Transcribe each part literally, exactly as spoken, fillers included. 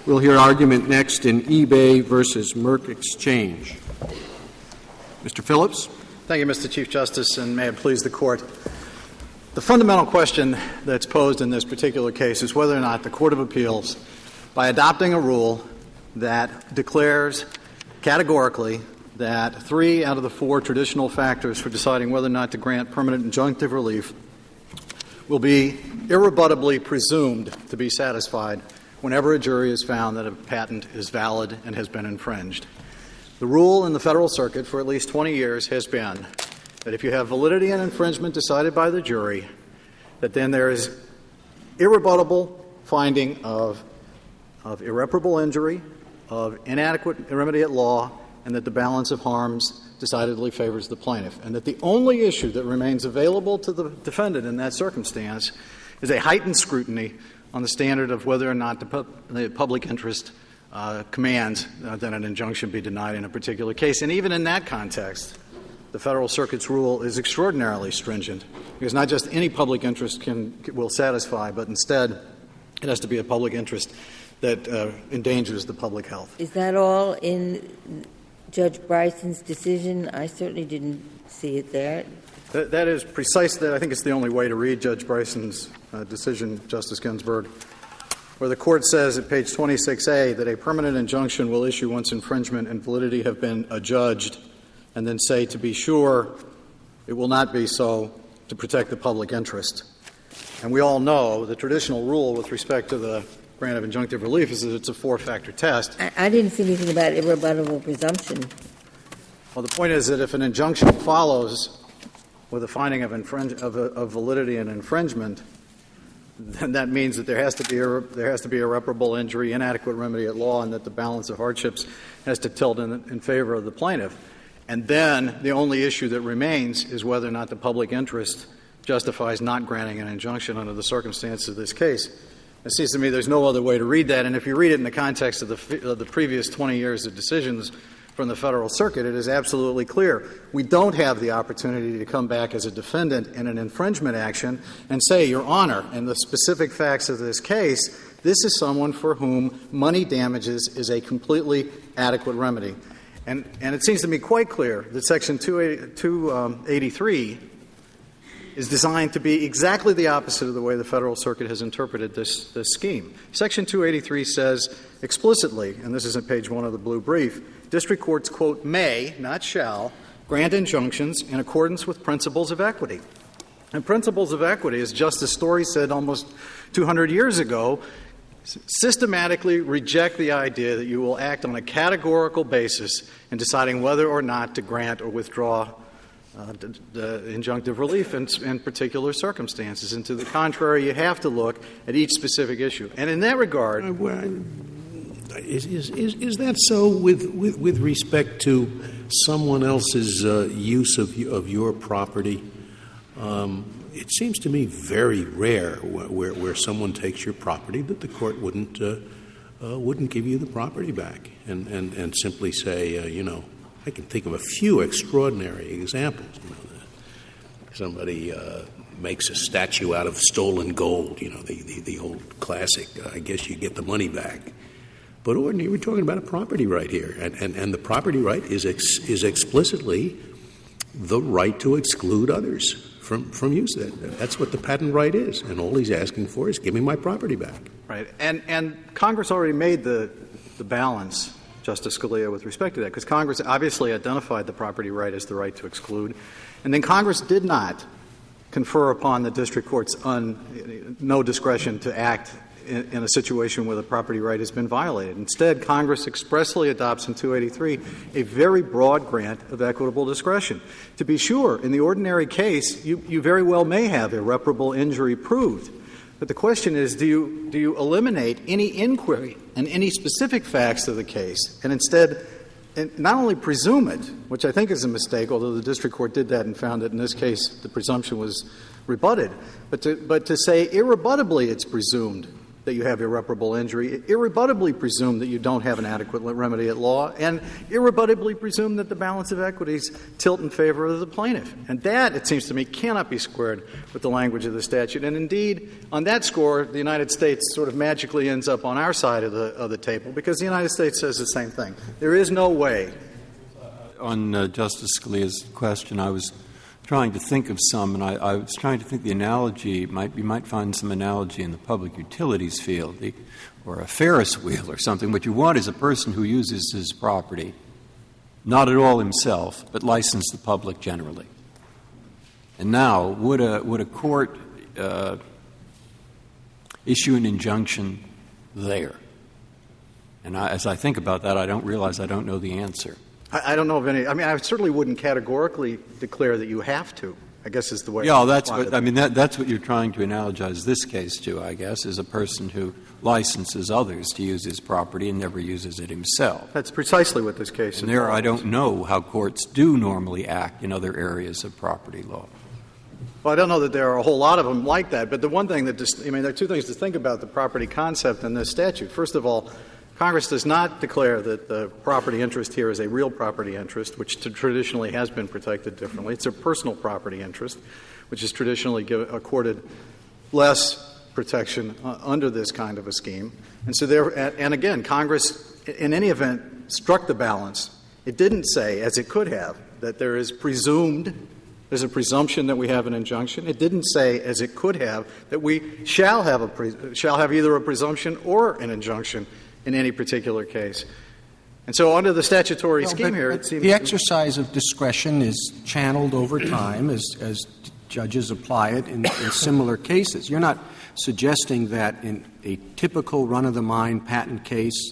We'll hear argument next in eBay versus Merck Exchange. Mister Phillips. Thank you, Mister Chief Justice, and may it please the Court. The fundamental question that's posed in this particular case is whether or not the Court of Appeals, by adopting a rule that declares categorically that three out of the four traditional factors for deciding whether or not to grant permanent injunctive relief will be irrebuttably presumed to be satisfied whenever a jury has found that a patent is valid and has been infringed. The rule in the Federal Circuit for at least twenty years has been that if you have validity and infringement decided by the jury, that then there is irrebuttable finding of, of irreparable injury, of inadequate remedy at law, and that the balance of harms decidedly favors the plaintiff, and that the only issue that remains available to the defendant in that circumstance is a heightened scrutiny on the standard of whether or not the, pu- the public interest uh, commands uh, that an injunction be denied in a particular case. And even in that context, the Federal Circuit's rule is extraordinarily stringent, because not just any public interest can will satisfy, but instead it has to be a public interest that uh, endangers the public health. Is that all in Judge Bryson's decision? I certainly didn't see it there. That, that is precisely, I think it's the only way to read Judge Bryson's uh, decision, Justice Ginsburg, where the Court says at page twenty-six A that a permanent injunction will issue once infringement and validity have been adjudged, and then say, to be sure, it will not be so to protect the public interest. And we all know the traditional rule with respect to the grant of injunctive relief is that it's a four-factor test. I, I didn't see anything about irrebuttable presumption. Well, the point is that if an injunction follows with a finding of, infringe, of, a, of validity and infringement, then that means that there has to be a, there has to be irreparable injury, inadequate remedy at law, and that the balance of hardships has to tilt in, in favor of the plaintiff. And then the only issue that remains is whether or not the public interest justifies not granting an injunction under the circumstances of this case. It seems to me there's no other way to read that, and if you read it in the context of the, of the previous twenty years of decisions from the Federal Circuit, it is absolutely clear. We don't have the opportunity to come back as a defendant in an infringement action and say, Your Honor, in the specific facts of this case, this is someone for whom money damages is a completely adequate remedy. And, and it seems to me quite clear that Section two eighty-three is designed to be exactly the opposite of the way the Federal Circuit has interpreted this, this scheme. Section two eighty-three says explicitly, and this is at page one of the blue brief, district courts, quote, may, not shall, grant injunctions in accordance with principles of equity. And principles of equity, as Justice Story said almost two hundred years ago, systematically reject the idea that you will act on a categorical basis in deciding whether or not to grant or withdraw uh, the, the injunctive relief in, in particular circumstances. And to the contrary, you have to look at each specific issue. And in that regard, uh, well, is, is, is, is that so with, with, with respect to someone else's uh, use of, of your property? Um, It seems to me very rare where, where, where someone takes your property that the court wouldn't uh, uh, wouldn't give you the property back and, and, and simply say, uh, you know, I can think of a few extraordinary examples. You know, that somebody uh, makes a statue out of stolen gold, you know, the, the, the old classic, uh, I guess you get the money back. But ordinarily, we're talking about a property right here, and, and, and the property right is ex, is explicitly the right to exclude others from, from use of that. That's what the patent right is, and all he's asking for is give me my property back. Right. And and Congress already made the, the balance, Justice Scalia, with respect to that, because Congress obviously identified the property right as the right to exclude, and then Congress did not confer upon the district courts un, no discretion to act in, in a situation where the property right has been violated. Instead, Congress expressly adopts in two eighty-three a very broad grant of equitable discretion. To be sure, in the ordinary case, you, you very well may have irreparable injury proved. But the question is, do you, do you eliminate any inquiry and any specific facts of the case and instead and not only presume it, which I think is a mistake, although the district court did that and found that in this case the presumption was rebutted, but to, but to say irrebuttably it's presumed that you have irreparable injury, irrebuttably presume that you don't have an adequate remedy at law, and irrebuttably presume that the balance of equities tilt in favor of the plaintiff. And that, it seems to me, cannot be squared with the language of the statute. And indeed, on that score, the United States sort of magically ends up on our side of the of the table, because the United States says the same thing. There is no way. On uh, Justice Scalia's question, I was trying to think of some, and I, I was trying to think the analogy might you might find some analogy in the public utilities field, the, or a Ferris wheel or something. What you want is a person who uses his property, not at all himself, but license the public generally. And now, would a would a court uh, issue an injunction there? And I, as I think about that, I don't realize I don't know the answer. I, I don't know of any. I mean, I certainly wouldn't categorically declare that you have to, I guess is the way. Yeah, that's what, I mean, that, that's what you're trying to analogize this case to, I guess, is a person who licenses others to use his property and never uses it himself. That's precisely what this case is. And there, I don't know how courts do normally act in other areas of property law. Well, I don't know that there are a whole lot of them like that, but the one thing that just, I mean, there are two things to think about the property concept in this statute. First of all, Congress does not declare that the property interest here is a real property interest, which t- traditionally has been protected differently. It's a personal property interest, which is traditionally give, accorded less protection uh, under this kind of a scheme. And so there, and again, Congress, in any event, struck the balance. It didn't say, as it could have, that there is presumed There's a presumption that we have an injunction. It didn't say, as it could have, that we shall have a pre- shall have either a presumption or an injunction in any particular case. And so, under the statutory well, scheme but, here, but it seems the exercise of discretion is channeled over time as, as judges apply it in, in similar cases. You're not suggesting that in a typical run-of-the-mine patent case,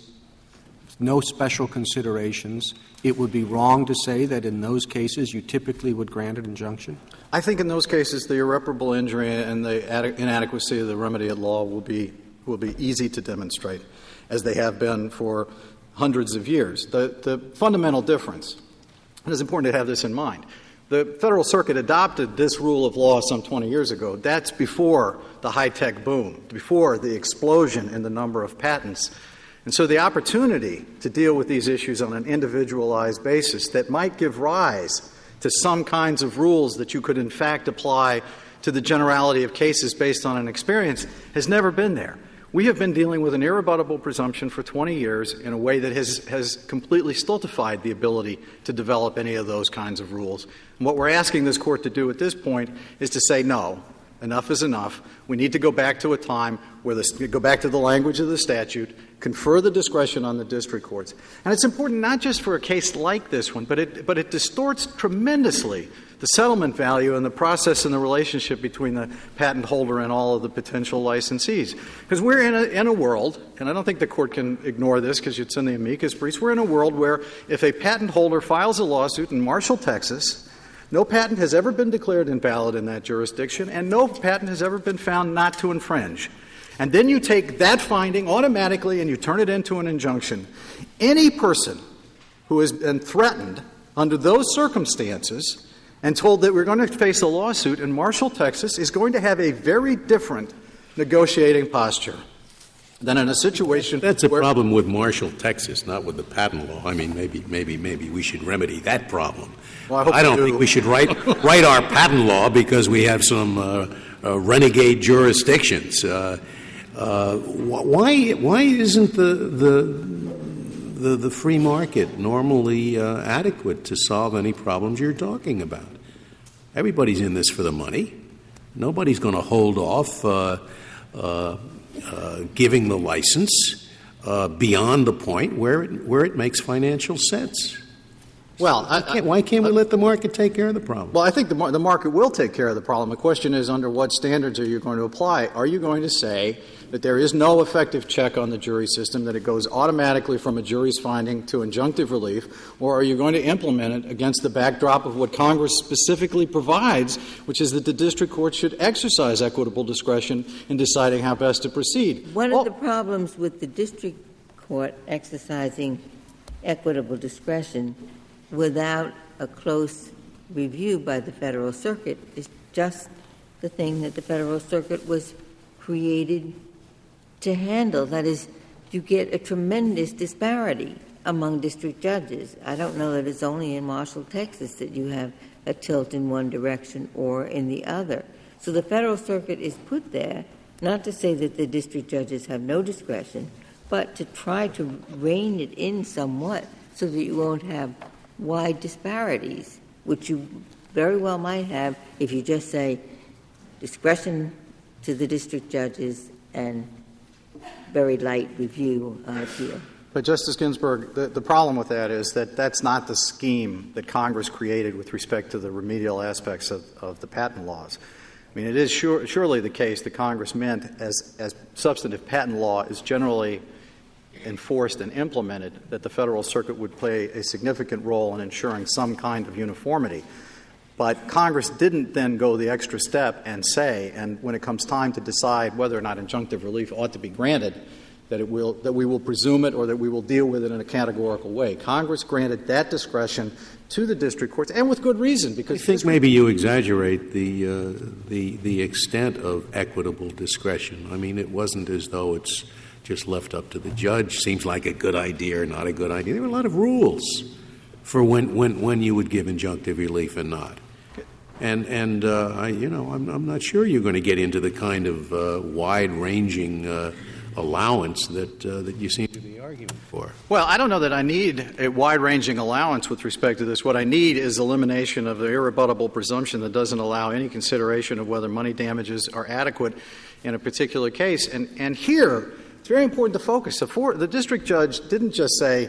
no special considerations, it would be wrong to say that in those cases you typically would grant an injunction? I think in those cases the irreparable injury and the ad- inadequacy of the remedy at law will be will be easy to demonstrate, as they have been for hundreds of years. The, the fundamental difference, and it's important to have this in mind, the Federal Circuit adopted this rule of law some twenty years ago. That's before the high-tech boom, before the explosion in the number of patents. And so the opportunity to deal with these issues on an individualized basis that might give rise to some kinds of rules that you could in fact apply to the generality of cases based on an experience has never been there. We have been dealing with an irrebuttable presumption for twenty years in a way that has, has completely stultified the ability to develop any of those kinds of rules. And what we're asking this Court to do at this point is to say, no, enough is enough. We need to go back to a time where this, go back to the language of the statute, confer the discretion on the district courts. And it's important not just for a case like this one, but it, but it distorts tremendously the settlement value and the process and the relationship between the patent holder and all of the potential licensees. Because we're in a, in a world, and I don't think the Court can ignore this because it's in the amicus briefs, we're in a world where if a patent holder files a lawsuit in Marshall, Texas, no patent has ever been declared invalid in that jurisdiction, and no patent has ever been found not to infringe. And then you take that finding automatically and you turn it into an injunction. Any person who has been threatened under those circumstances and told that we're going to face a lawsuit in Marshall, Texas, is going to have a very different negotiating posture than in a situation That's a where problem with Marshall, Texas, not with the patent law. I mean, maybe maybe, maybe we should remedy that problem. Well, I hope I don't you do. think we should write write our patent law because we have some uh, uh, renegade jurisdictions. Uh, uh, why why isn't the the the, the free market normally uh, adequate to solve any problems you're talking about? Everybody's in this for the money. Nobody's going to hold off uh, uh, uh, giving the license uh, beyond the point where it, where it makes financial sense. Well, I, why, can't, why can't we let the market take care of the problem? Well, I think the, mar- the market will take care of the problem. The question is, under what standards are you going to apply? Are you going to say that there is no effective check on the jury system, that it goes automatically from a jury's finding to injunctive relief, or are you going to implement it against the backdrop of what Congress specifically provides, which is that the district court should exercise equitable discretion in deciding how best to proceed? One well, of the problems with the district court exercising equitable discretion without a close review by the Federal Circuit is just the thing that the Federal Circuit was created to handle. That is, you get a tremendous disparity among district judges. I don't know that it's only in Marshall, Texas, that you have a tilt in one direction or in the other. So the Federal Circuit is put there not to say that the district judges have no discretion, but to try to rein it in somewhat so that you won't have wide disparities, which you very well might have if you just say discretion to the district judges and very light review on appeal. But, Justice Ginsburg, the, the problem with that is that that's not the scheme that Congress created with respect to the remedial aspects of, of the patent laws. I mean, it is sure, surely the case that Congress meant as, as substantive patent law is generally enforced and implemented, that the Federal Circuit would play a significant role in ensuring some kind of uniformity. But Congress didn't then go the extra step and say, and when it comes time to decide whether or not injunctive relief ought to be granted, that it will that we will presume it or that we will deal with it in a categorical way. Congress granted that discretion to the district courts, and with good reason, because I think maybe you exaggerate the uh, the the extent of equitable discretion. I mean, it wasn't as though it's just left up to the judge. Seems like a good idea or not a good idea. There were a lot of rules for when when, when you would give injunctive relief and not. And and uh, I, you know, I'm I'm not sure you're going to get into the kind of uh, wide-ranging Uh, allowance that uh, that you seem to be arguing for. Well, I don't know that I need a wide-ranging allowance with respect to this. What I need is elimination of the irrebuttable presumption that doesn't allow any consideration of whether money damages are adequate in a particular case. And and here, it's very important to focus. The, for, the district judge didn't just say,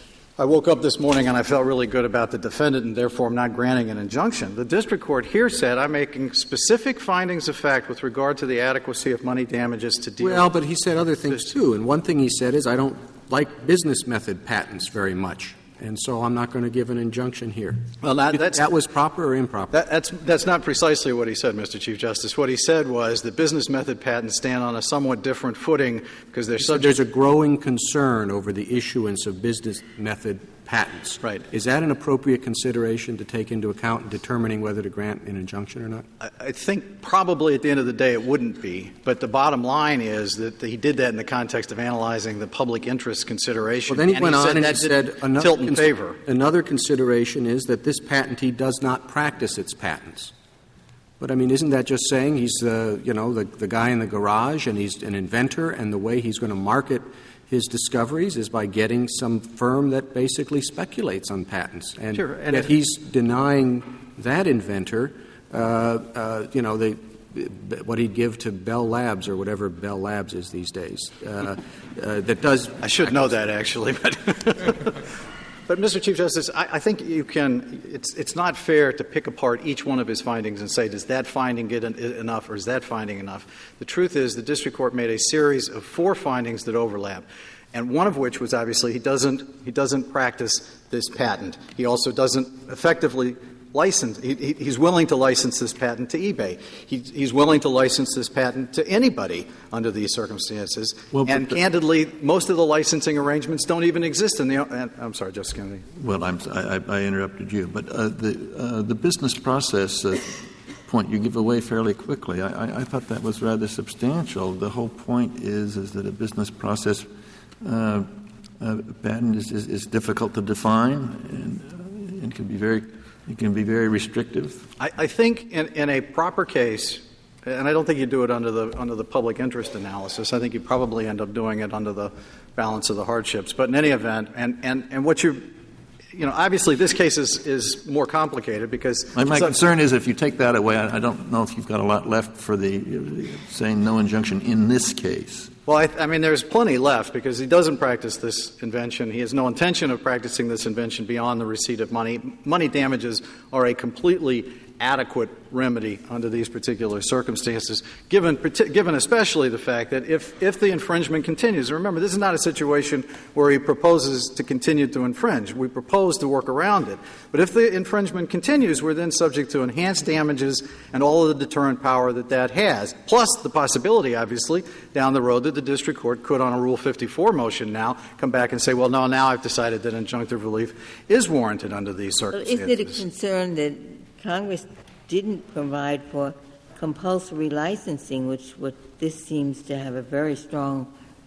I woke up this morning and I felt really good about the defendant and therefore I'm not granting an injunction. The district court here said I'm making specific findings of fact with regard to the adequacy of money damages to deal Well, with. but he said other things too. And one thing he said is I don't like business method patents very much, and so I'm not going to give an injunction here. Well, that, that's, that was proper or improper? That, that's, that's not precisely what he said, Mister Chief Justice. What he said was that business method patents stand on a somewhat different footing because they're subject. There's a growing concern over the issuance of business method patents. Right. Is that an appropriate consideration to take into account in determining whether to grant an injunction or not? I, I think probably at the end of the day it wouldn't be. But the bottom line is that he did that in the context of analyzing the public interest consideration. Well, then he and went he on said and that he said another, tilt in cons- favor. another consideration is that this patentee does not practice its patents. But, I mean, isn't that just saying he's, the you know, the, the guy in the garage and he's an inventor, and the way he's going to market his discoveries is by getting some firm that basically speculates on patents. And sure. And yet he's denying that inventor, uh, uh, you know, the, what he'd give to Bell Labs or whatever Bell Labs is these days, uh, uh, that does. I should know that, actually. But, but Mister Chief Justice, I, I think you can it's, – it's not fair to pick apart each one of his findings and say, does that finding get en- enough or is that finding enough? The truth is the district court made a series of four findings that overlap, and one of which was obviously he doesn't he doesn't practice this patent. He also doesn't effectively license. He, he, he's willing to license this patent to eBay. He, he's willing to license this patent to anybody under these circumstances. Well, and the, candidly, most of the licensing arrangements don't even exist in the. Uh, I'm sorry, Justice Kennedy. Well, I'm, I, I interrupted you, but uh, the uh, the business process uh, point you give away fairly quickly. I, I, I thought that was rather substantial. The whole point is is that a business process uh, uh, patent is, is, is difficult to define and, uh, and can be very. It can be very restrictive. I, I think in, in a proper case, and I don't think you do it under the under the public interest analysis. I think you probably end up doing it under the balance of the hardships. But in any event, and, and, and what you, you know, obviously this case is, is more complicated because My, my so, concern is if you take that away, I, I don't know if you've got a lot left for the uh, saying no injunction in this case. Well, I, I mean, there's plenty left because he doesn't practice this invention. He has no intention of practicing this invention beyond the receipt of money. Money damages are a completely adequate remedy under these particular circumstances, given given especially the fact that if, if the infringement continues, remember, this is not a situation where he proposes to continue to infringe. We propose to work around it. But if the infringement continues, we're then subject to enhanced damages and all of the deterrent power that that has, plus the possibility, obviously, down the road that the district court could, on a Rule fifty-four motion now, come back and say, well, no, now I've decided that injunctive relief is warranted under these circumstances. Well, is it a concern that Congress didn't provide for compulsory licensing, which what this seems to have a very strong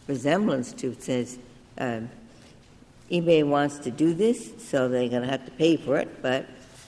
resemblance to. It says um, eBay wants to do this, so they're going to have to pay for it, but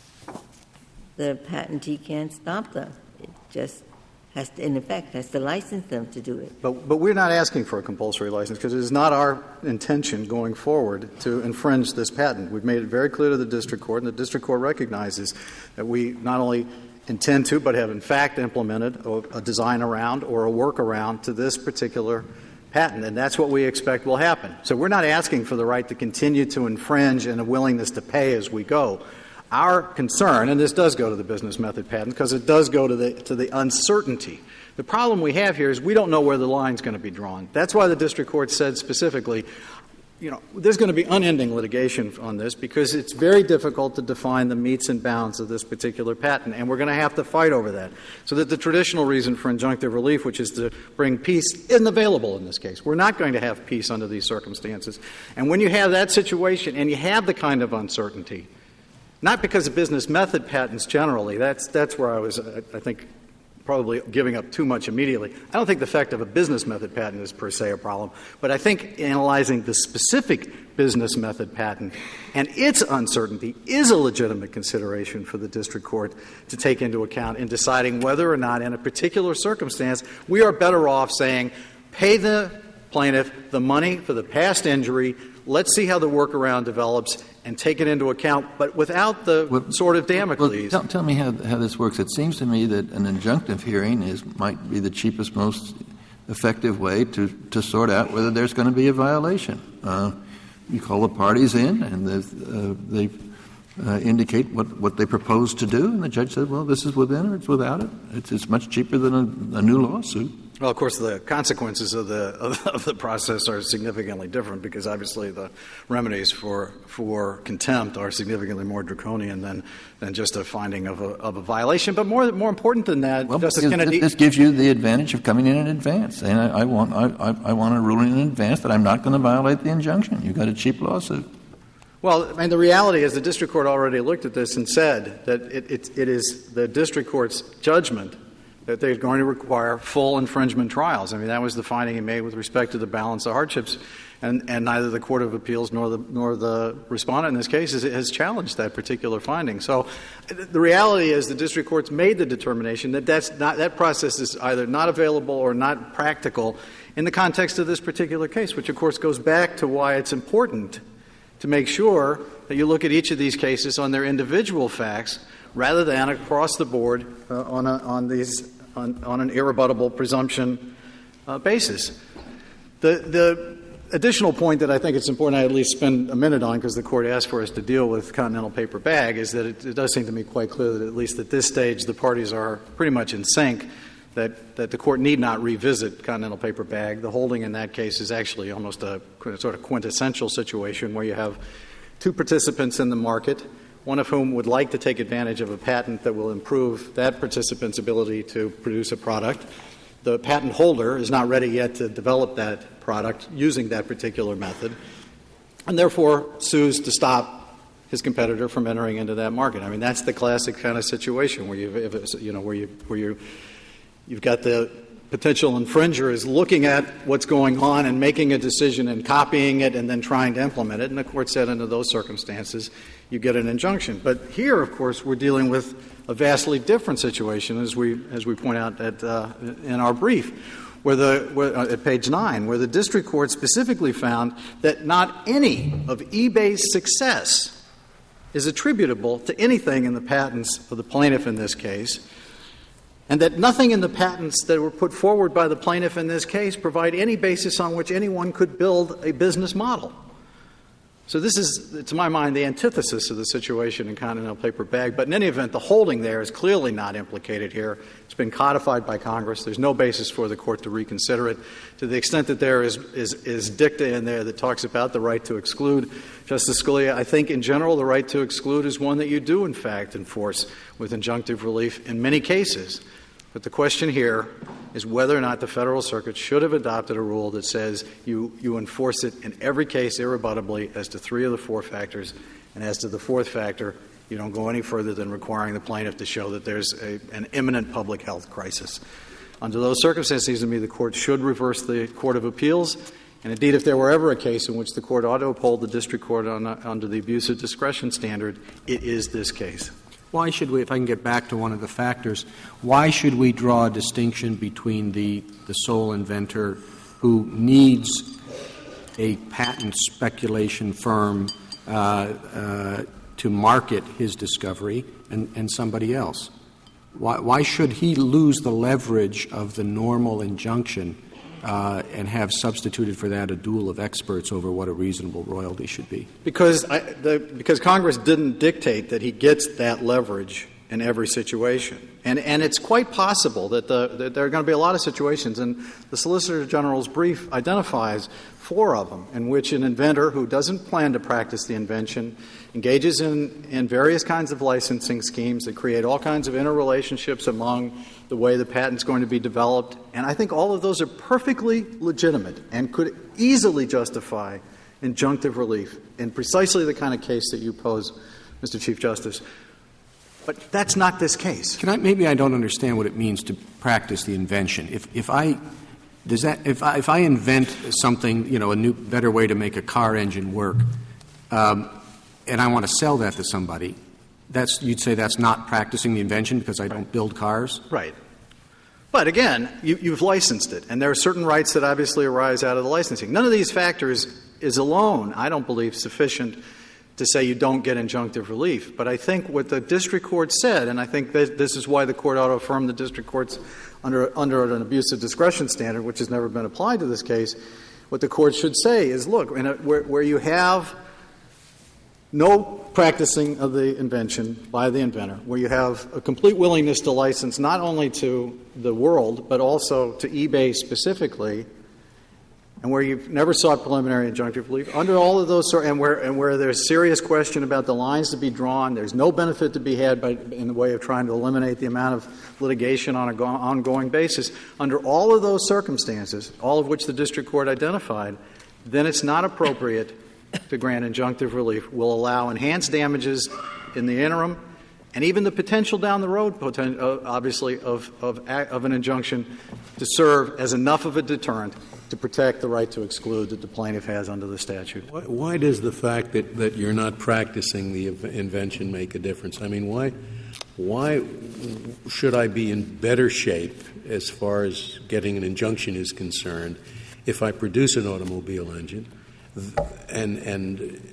the patentee can't stop them. It just has to, in effect, has to license them to do it. But, but we're not asking for a compulsory license because it is not our intention going forward to infringe this patent. We've made it very clear to the district court, and the district court recognizes that we not only intend to, but have in fact implemented a, a design around or a workaround to this particular patent, and that's what we expect will happen. So we're not asking for the right to continue to infringe and a willingness to pay as we go. Our concern, and this does go to the business method patent because it does go to the to the uncertainty. The problem we have here is we don't know where the line's going to be drawn. That's why the district court said specifically, you know, there's going to be unending litigation on this because it's very difficult to define the metes and bounds of this particular patent, and we're going to have to fight over that. So that the traditional reason for injunctive relief, which is to bring peace, isn't available in this case. We're not going to have peace under these circumstances. And when you have that situation and you have the kind of uncertainty, not because of business method patents generally, that's, that's where I was, I, I think, probably giving up too much immediately. I don't think the fact of a business method patent is per se a problem, but I think analyzing the specific business method patent and its uncertainty is a legitimate consideration for the district court to take into account in deciding whether or not in a particular circumstance we are better off saying, pay the plaintiff the money for the past injury, let's see how the workaround develops, and take it into account, but without the well, sort of Damocles. Well, tell, tell me how, how this works. It seems to me that an injunctive hearing is might be the cheapest, most effective way to, to sort out whether there's going to be a violation. Uh, you call the parties in, and uh, they uh, indicate what, what they propose to do, and the judge says, well, this is within or it's without it. It's, it's much cheaper than a, a new lawsuit. Well, of course, the consequences of the of, of the process are significantly different because obviously the remedies for for contempt are significantly more draconian than, than just a finding of a of a violation. But more more important than that, well, Justice Kennedy, this gives you the advantage of coming in in advance, saying I, I want I, I, I want a ruling in advance that I'm not going to violate the injunction. You've got a cheap lawsuit. Well, I mean, the reality is the district court already looked at this and said that it it, it is the district court's judgment that they're going to require full infringement trials. I mean, that was the finding he made with respect to the balance of hardships, and, and neither the Court of Appeals nor the nor the respondent in this case has, has challenged that particular finding. So the reality is the district court's made the determination that that's not, that process is either not available or not practical in the context of this particular case, which, of course, goes back to why it's important to make sure that you look at each of these cases on their individual facts rather than across the board uh, on, a, on these On, on an irrebuttable presumption uh, basis. The, the additional point that I think it's important I at least spend a minute on, because the Court asked for us to deal with Continental Paper Bag, is that it, it does seem to me quite clear that at least at this stage the parties are pretty much in sync, that, that the Court need not revisit Continental Paper Bag. The holding in that case is actually almost a sort of quintessential situation where you have two participants in the market, one of whom would like to take advantage of a patent that will improve that participant's ability to produce a product. The patent holder is not ready yet to develop that product using that particular method, and therefore sues to stop his competitor from entering into that market. I mean, that's the classic kind of situation where you've, if it's, you know, where you where you you've got the potential infringer is looking at what's going on and making a decision and copying it and then trying to implement it. And the Court said under those circumstances you get an injunction. But here, of course, we're dealing with a vastly different situation, as we as we point out at, uh, in our brief, where the where, uh, at page nine, where the district court specifically found that not any of eBay's success is attributable to anything in the patents of the plaintiff in this case, and that nothing in the patents that were put forward by the plaintiff in this case provide any basis on which anyone could build a business model. So this is, to my mind, the antithesis of the situation in Continental Paper Bag. But in any event, the holding there is clearly not implicated here. It's been codified by Congress. There's no basis for the Court to reconsider it. To the extent that there is, is, is dicta in there that talks about the right to exclude, Justice Scalia, I think in general the right to exclude is one that you do, in fact, enforce with injunctive relief in many cases. But the question here is whether or not the Federal Circuit should have adopted a rule that says you, you enforce it in every case irrebuttably as to three of the four factors, and as to the fourth factor, you don't go any further than requiring the plaintiff to show that there's a, an imminent public health crisis. Under those circumstances, it seems to me the Court should reverse the Court of Appeals And indeed, if there were ever a case in which the court ought to uphold the district court on, uh, under the abuse of discretion standard, it is this case. Why should we, if I can get back to one of the factors, why should we draw a distinction between the, the sole inventor who needs a patent speculation firm uh, uh, to market his discovery and, and somebody else? Why, why should he lose the leverage of the normal injunction uh, and have substituted for that a duel of experts over what a reasonable royalty should be? Because, I, the, because Congress didn't dictate that he gets that leverage in every situation. And, and it's quite possible that, the, that there are going to be a lot of situations, and the Solicitor General's brief identifies four of them, in which an inventor who doesn't plan to practice the invention engages in, in various kinds of licensing schemes that create all kinds of interrelationships among the way the patent's going to be developed. And I think all of those are perfectly legitimate and could easily justify injunctive relief in precisely the kind of case that you pose, Mister Chief Justice. But that's not this case. Can I, maybe I don't understand what it means to practice the invention. If, if I does that if I, if I invent something, you know, a new, better way to make a car engine work, um, and I want to sell that to somebody, that's you'd say that's not practicing the invention because I don't build cars? Right. But again, you, you've licensed it, and there are certain rights that obviously arise out of the licensing. None of these factors is alone, I don't believe, sufficient to say you don't get injunctive relief. But I think what the district court said, and I think that this is why the court ought to affirm the district court's under, under an abuse of discretion standard, which has never been applied to this case, what the court should say is, look, in a, where, where you have no practicing of the invention by the inventor, where you have a complete willingness to license not only to the world, but also to eBay specifically, and where you've never sought preliminary injunctive relief, under all of those, and where and where there's serious question about the lines to be drawn, there's no benefit to be had by, in the way of trying to eliminate the amount of litigation on an go- ongoing basis, under all of those circumstances, all of which the district court identified, then it's not appropriate to grant injunctive relief. Will allow enhanced damages in the interim, and even the potential down the road, poten- uh, obviously, of, of, of an injunction to serve as enough of a deterrent to protect the right to exclude that the plaintiff has under the statute. Why, why does the fact that, that you're not practicing the invention make a difference? I mean, why, why should I be in better shape as far as getting an injunction is concerned if I produce an automobile engine and, and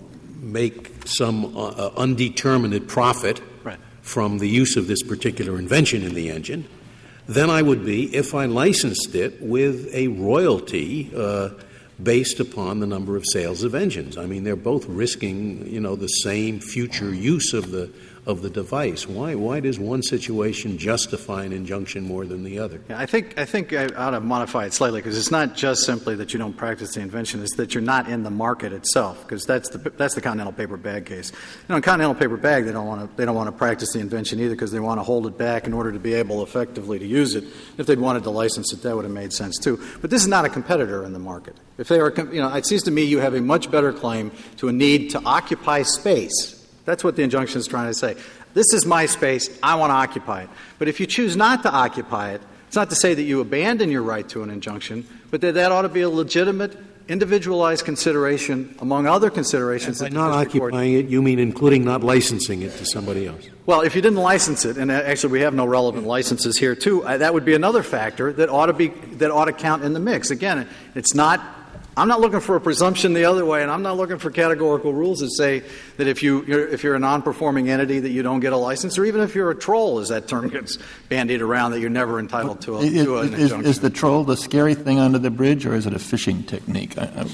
make some uh, undetermined profit right. from the use of this particular invention in the engine than I would be if I licensed it with a royalty uh, based upon the number of sales of engines. I mean, they're both risking, you know, the same future use of the of the device. Why why does one situation justify an injunction more than the other? Yeah, I think I think I ought to modify it slightly, because it's not just simply that you don't practice the invention; it's that you're not in the market itself. Because that's the that's the Continental Paper Bag case. You know, in Continental Paper Bag, they don't want to they don't want to practice the invention either, because they want to hold it back in order to be able effectively to use it. If they'd wanted to license it, that would have made sense too. But this is not a competitor in the market. If they are, you know, it seems to me you have a much better claim to a need to occupy space. That's what the injunction is trying to say. This is my space. I want to occupy it. But if you choose not to occupy it, it's not to say that you abandon your right to an injunction, but that that ought to be a legitimate, individualized consideration among other considerations. By not occupying it, you mean including not licensing it to somebody else? Well, if you didn't license it, and actually we have no relevant licenses here too, uh, that would be another factor that ought to be that ought to count in the mix. Again, it's not. I'm not looking for a presumption the other way, and I'm not looking for categorical rules that say that if you you're, if you're a non-performing entity that you don't get a license, or even if you're a troll, as that term gets bandied around, that you're never entitled to, a, is, to an is, injunction. Is the troll the scary thing under the bridge, or is it a fishing technique? I, I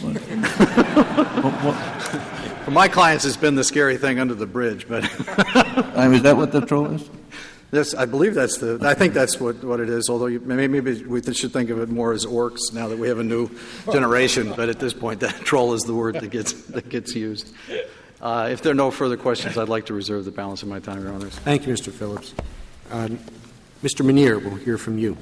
what, what? For my clients, it's been the scary thing under the bridge, but I mean, is that what the troll is? Yes, I believe that's the. I think that's what, what it is. Although you, maybe, maybe we should think of it more as orcs now that we have a new generation. But at this point, that troll is the word that gets that gets used. Uh, if there are no further questions, I'd like to reserve the balance of my time, Your Honors. Thank you, Mister Phillips. Uh, Mister Menear, we'll hear from you.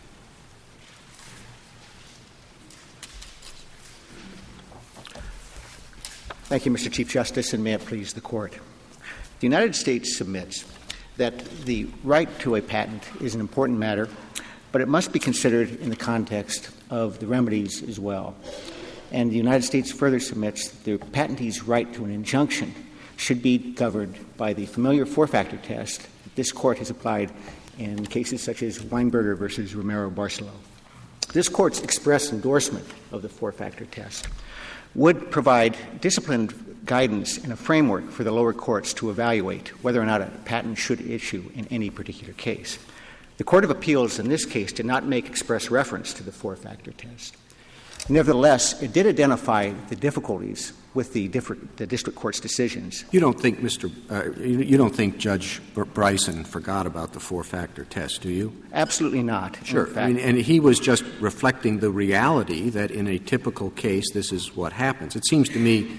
Thank you, Mister Chief Justice, and may it please the Court. The United States submits that the right to a patent is an important matter, but it must be considered in the context of the remedies as well. And the United States further submits that the patentee's right to an injunction should be governed by the familiar four-factor test that this Court has applied in cases such as Weinberger versus Romero-Barcelo. This Court's express endorsement of the four-factor test would provide disciplined guidance and a framework for the lower courts to evaluate whether or not a patent should issue in any particular case. The Court of Appeals in this case did not make express reference to the four-factor test. Nevertheless, it did identify the difficulties with the, different, the district court's decisions. You don't think, Mister Uh, you, you don't think Judge Bryson forgot about the four-factor test, do you? Absolutely not. Sure. I mean, and he was just reflecting the reality that in a typical case, this is what happens. It seems to me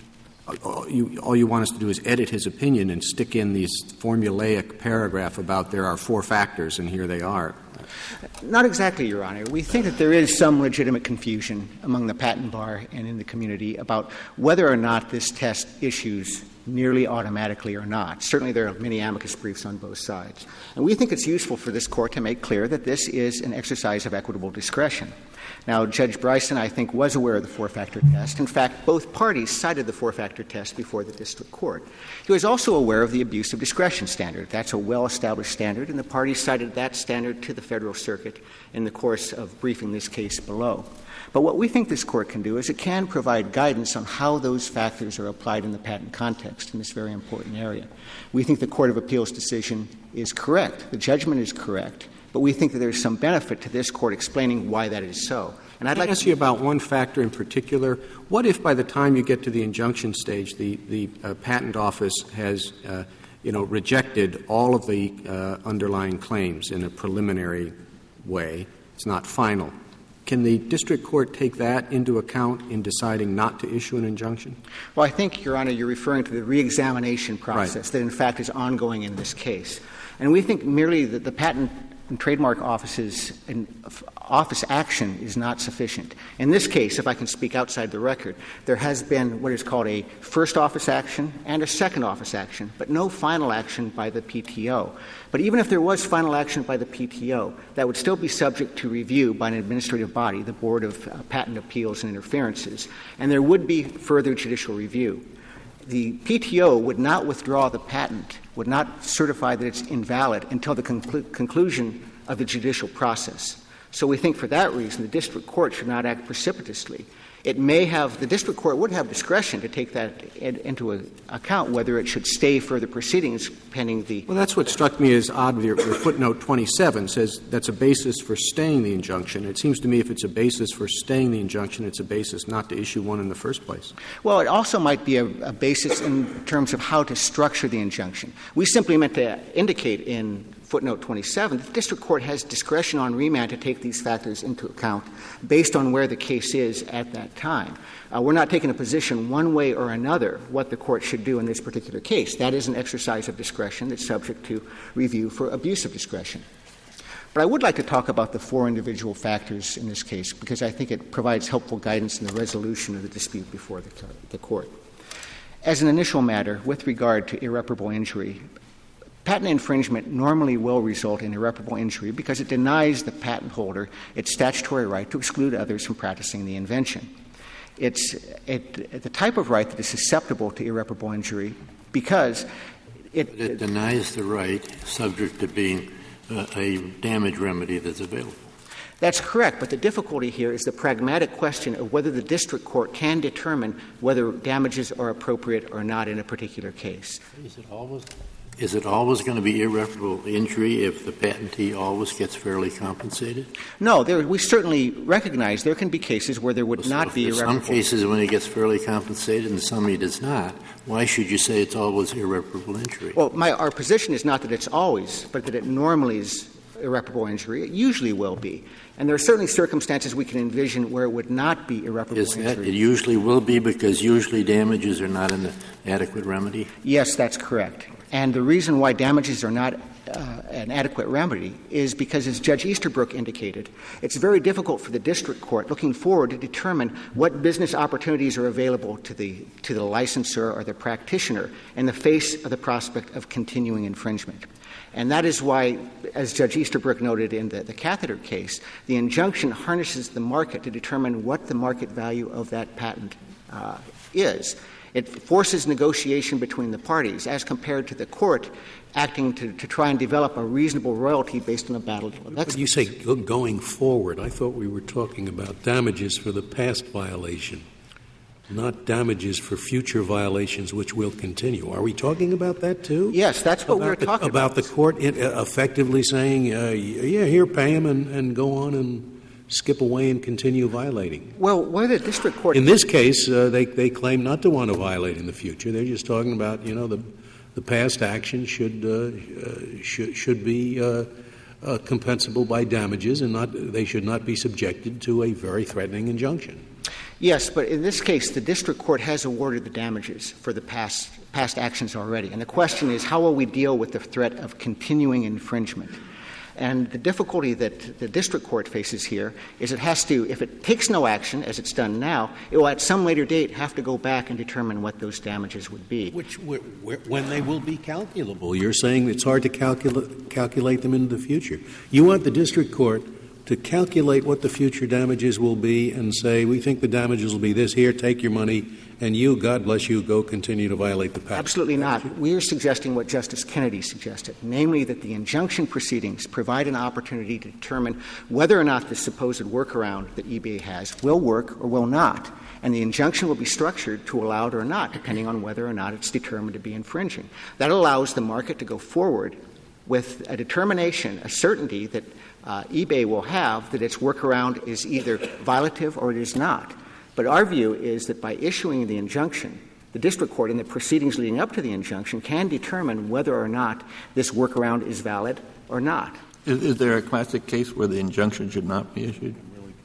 all you, all you want us to do is edit his opinion and stick in these formulaic paragraph about there are four factors and here they are. Not exactly, Your Honor. We think that there is some legitimate confusion among the patent bar and in the community about whether or not this test issues nearly automatically or not. Certainly there are many amicus briefs on both sides. And we think it's useful for this Court to make clear that this is an exercise of equitable discretion. Now, Judge Bryson, I think, was aware of the four-factor test. In fact, both parties cited the four-factor test before the district court. He was also aware of the abuse of discretion standard. That's a well-established standard, and the parties cited that standard to the Federal Circuit in the course of briefing this case below. But what we think this Court can do is it can provide guidance on how those factors are applied in the patent context in this very important area. We think the Court of Appeals decision is correct. The judgment is correct. But we think that there is some benefit to this Court explaining why that is so. And I'd Can like I ask to you about one factor in particular. What if by the time you get to the injunction stage, the, the uh, Patent Office has, uh, you know, rejected all of the uh, underlying claims in a preliminary way? It's not final. Can the district court take that into account in deciding not to issue an injunction? Well, I think, Your Honor, you're referring to the reexamination process Right. that, in fact, is ongoing in this case. And we think merely that the Patent and Trademark Office's and office action is not sufficient. In this case, if I can speak outside the record, there has been what is called a first office action and a second office action, but no final action by the P T O. But even if there was final action by the P T O, that would still be subject to review by an administrative body, the Board of uh, Patent Appeals and Interferences, and there would be further judicial review. The P T O would not withdraw the patent, would not certify that it's invalid until the conclu- conclusion of the judicial process. So we think for that reason the district court should not act precipitously. It may have — the district court would have discretion to take that in, into a, account, whether it should stay further proceedings pending the — Well, that's what struck me as odd. Your, your footnote twenty-seven says that's a basis for staying the injunction. It seems to me if it's a basis for staying the injunction, it's a basis not to issue one in the first place. Well, it also might be a, a basis in terms of how to structure the injunction. We simply meant to indicate in footnote twenty-seven that the district court has discretion on remand to take these factors into account based on where the case is at that time. Uh, we're not taking a position one way or another what the court should do in this particular case. That is an exercise of discretion that's subject to review for abuse of discretion. But I would like to talk about the four individual factors in this case because I think it provides helpful guidance in the resolution of the dispute before the, the court. As an initial matter, with regard to irreparable injury, patent infringement normally will result in irreparable injury because it denies the patent holder its statutory right to exclude others from practicing the invention. It's it, the type of right that is susceptible to irreparable injury because it, it, it denies the right subject to being uh, a damage remedy that's available. That's correct, but the difficulty here is the pragmatic question of whether the district court can determine whether damages are appropriate or not in a particular case. Is it always Is it always going to be irreparable injury if the patentee always gets fairly compensated? No, there, we certainly recognize there can be cases where there would so not be irreparable. Some cases when he gets fairly compensated and some he does not. Why should you say it's always irreparable injury? Well, my, our position is not that it's always, but that it normally is irreparable injury. It usually will be. And there are certainly circumstances we can envision where it would not be irreparable is that, injury. It usually will be because usually damages are not an adequate remedy? Yes, that's correct. And the reason why damages are not uh, an adequate remedy is because, as Judge Easterbrook indicated, it's very difficult for the district court looking forward to determine what business opportunities are available to the to the licensor or the practitioner in the face of the prospect of continuing infringement. And that is why, as Judge Easterbrook noted in the, the catheter case, the injunction harnesses the market to determine what the market value of that patent uh, is. It forces negotiation between the parties as compared to the court acting to, to try and develop a reasonable royalty based on a battle of experts. But you say going forward. I thought we were talking about damages for the past violation, not damages for future violations which will continue. Are we talking about that too? Yes, that's what about we're the, talking about. About the court effectively saying, uh, yeah, here, pay him and, and go on and skip away and continue violating. Well, where the district court... In this case, uh, they, they claim not to want to violate in the future. They're just talking about, you know, the the past action should uh, uh, should, should be uh, uh, compensable by damages, and not they should not be subjected to a very threatening injunction. Yes, but in this case, the district court has awarded the damages for the past past actions already. And the question is, how will we deal with the threat of continuing infringement? And the difficulty that the district court faces here is it has to, if it takes no action, as it's done now, it will at some later date have to go back and determine what those damages would be. Which, when they will be calculable. You're saying it's hard to calculate, calculate them into the future. You want the district court to calculate what the future damages will be and say, we think the damages will be this, here, take your money, and you, God bless you, go continue to violate the patent. Absolutely not. We are suggesting what Justice Kennedy suggested, namely that the injunction proceedings provide an opportunity to determine whether or not the supposed workaround that eBay has will work or will not. And the injunction will be structured to allow it or not, depending on whether or not it's determined to be infringing. That allows the market to go forward with a determination, a certainty that uh, eBay will have that its workaround is either violative or it is not. But our view is that by issuing the injunction, the district court in the proceedings leading up to the injunction can determine whether or not this workaround is valid or not. Is, is there a classic case where the injunction should not be issued?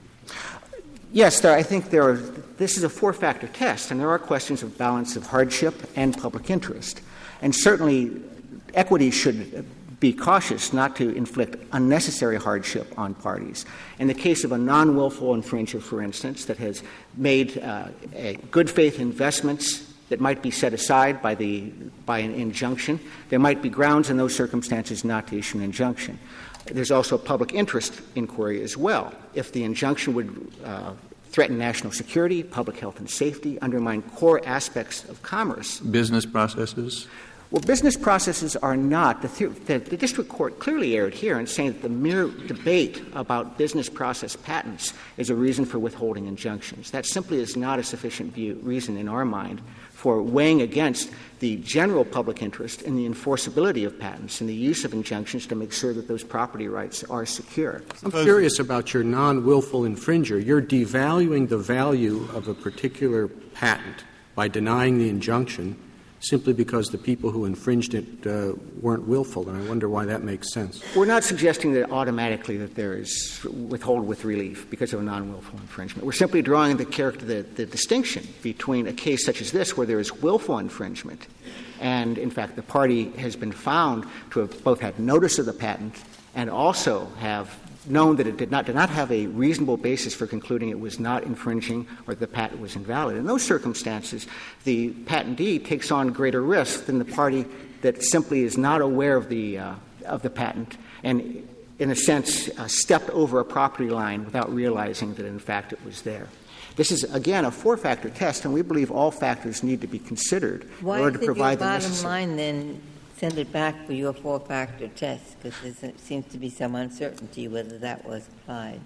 Yes, there, I think there are. This is a four-factor test, and there are questions of balance of hardship and public interest. And certainly equity should be cautious not to inflict unnecessary hardship on parties. In the case of a non-willful infringer, for instance, that has made uh, a good faith investments that might be set aside by the by an injunction, there might be grounds in those circumstances not to issue an injunction. There's also a public interest inquiry as well. If the injunction would uh, threaten national security, public health and safety, undermine core aspects of commerce. Business processes? Well, business processes are not. The, the, the district court clearly erred here in saying that the mere debate about business process patents is a reason for withholding injunctions. That simply is not a sufficient view, reason in our mind for weighing against the general public interest in the enforceability of patents and the use of injunctions to make sure that those property rights are secure. I'm curious about your non-willful infringer. You're devaluing the value of a particular patent by denying the injunction simply because the people who infringed it uh, weren't willful, and I wonder why that makes sense. We're not suggesting that automatically that there is withhold with relief because of a non-willful infringement. We're simply drawing the character, the, the distinction between a case such as this where there is willful infringement and, in fact, the party has been found to have both had notice of the patent and also have known that it did not did not have a reasonable basis for concluding it was not infringing or the patent was invalid. In those circumstances, the patentee takes on greater risk than the party that simply is not aware of the uh, of the patent and, in a sense, uh, stepped over a property line without realizing that, in fact, it was there. This is, again, a four-factor test, and we believe all factors need to be considered Why in order to provide the Why necessary. is it your bottom line, then, send it back for your four-factor test, because there seems to be some uncertainty whether that was applied?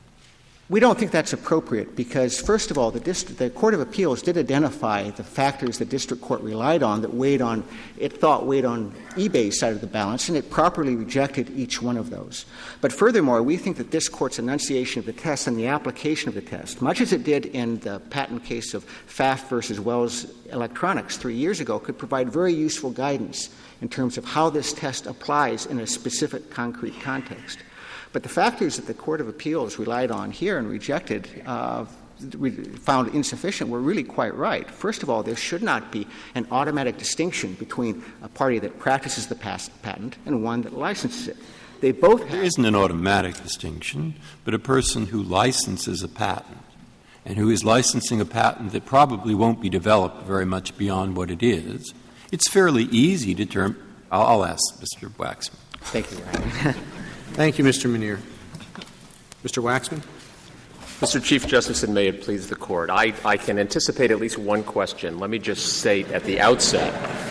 We don't think that's appropriate because, first of all, the, dist- the Court of Appeals did identify the factors the district court relied on that weighed on, it thought weighed on eBay's side of the balance, and it properly rejected each one of those. But furthermore, we think that this Court's enunciation of the test and the application of the test, much as it did in the patent case of Pfaff versus Wells Electronics three years ago, could provide very useful guidance in terms of how this test applies in a specific concrete context. But the factors that the Court of Appeals relied on here and rejected uh, we found insufficient were really quite right. First of all, there should not be an automatic distinction between a party that practices the patent and one that licenses it. They both have. There isn't an automatic distinction, but a person who licenses a patent and who is licensing a patent that probably won't be developed very much beyond what it is, it's fairly easy to term. I'll, I'll ask Mister Waxman. Thank you, Your Honor. Thank you, Mister Menear. Mister Waxman? Mister Chief Justice, and may it please the Court, I, I can anticipate at least one question. Let me just say at the outset